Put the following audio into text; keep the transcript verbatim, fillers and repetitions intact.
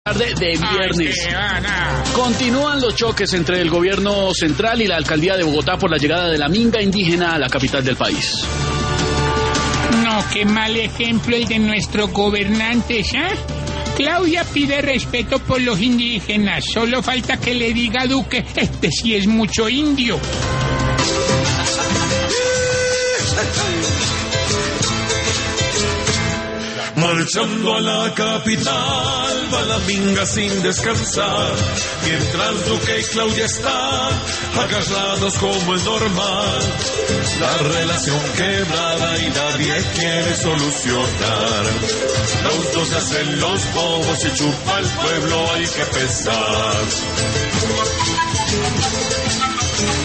tarde de viernes. Continúan los choques entre el gobierno central y la alcaldía de Bogotá por la llegada de la minga indígena a la capital del país. No, qué mal ejemplo el de nuestros gobernantes, ¿ah? ¿eh? Claudia pide respeto por los indígenas. Solo falta que le diga a Duque, este sí es mucho indio. Marchando a la capital, va la minga sin descansar, mientras Duque y Claudia están agarrados como es normal. La relación quebrada y nadie quiere solucionar. Los dos hacen los bobos y chupa el pueblo, hay que pesar.